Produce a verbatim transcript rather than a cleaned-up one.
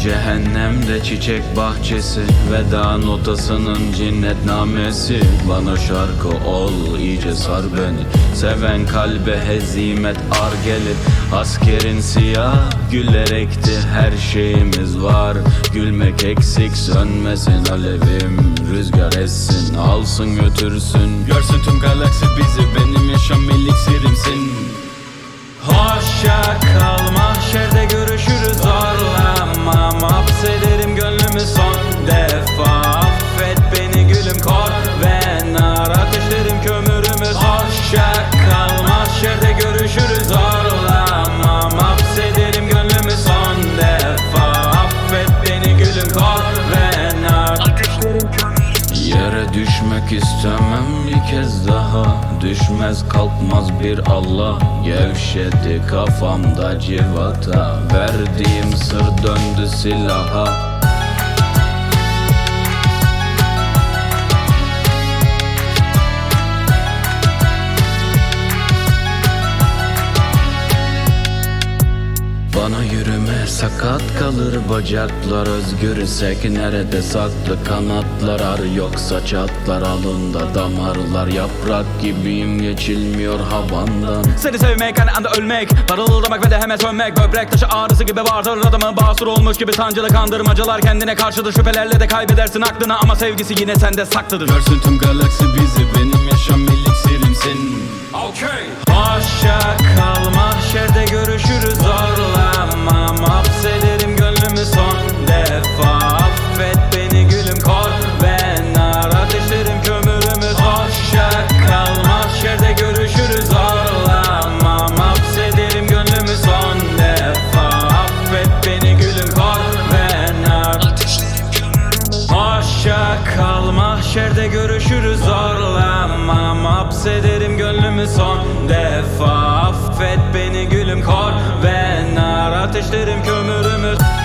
Cehennemde çiçek bahçesi, veda notasının cinnetnamesi. Bana şarkı ol, iyice sar beni. Seven kalbe hezimet ar gelir. Askerin siyah güller ekti, her şeyimiz var. Gülmek eksik, sönmesin alevim. Rüzgar essin, alsın götürsün. Görsün tüm galaksi bizi, benim yaşam eliksirimsin. Hoşça kal, mahşerde görüşürüz. Zorlamam, hapsederim gönlümü son defa. Affet beni gülüm, kor ve nar, ateşlerim kömürümüz. Hoşça kal, mahşerde görüşürüz. Zorlamam, hapsederim gönlümü son defa. Affet beni gülüm, kor ve nar, ateşlerim kömürümüz. Yere düşmek istemem bir kez daha. Düşmez kalkmaz bir Allah. Gevşedi kafamda civata. Verdiğim sır döndü silaha. Bana yürüme sakat kalır bacaklar. Özgürsek nerede saklı kanatlar? Ar yoksa çatlar alında damarlar. Yaprak gibiyim, geçilmiyor havandan. Seni sevmek hani anda ölmek, parıldamak ve de hemen sönmek. Böbrek taşı ağrısı gibi vardır, adamı basur olmuş gibi sancılı kandırmacalar. Kendine karşıdır, şüphelerle de kaybedersin aklını. Ama sevgisi yine sende saklıdır. Görsün tüm galaksi bizi, benim yaşam eliksirimsin. Okay. Hoşça kal, mahşerde görüşürüz. Zorlamam, hapsederim gönlümü son defa. Affet beni gülüm, kor ve nar, ateşlerim kömürümüz. Hoşça kal, mahşerde görüşürüz. Zorlamam, hapsederim gönlümü son defa. Affet beni gülüm, kor ve nar, ateşlerim kömürümüz. Hoşça kal, mahşerde görüşürüz. Zorlamam, hapsederim gönlümü son defa. Affet beni gülüm, kor ve nar, ateşlerim kömürümüz.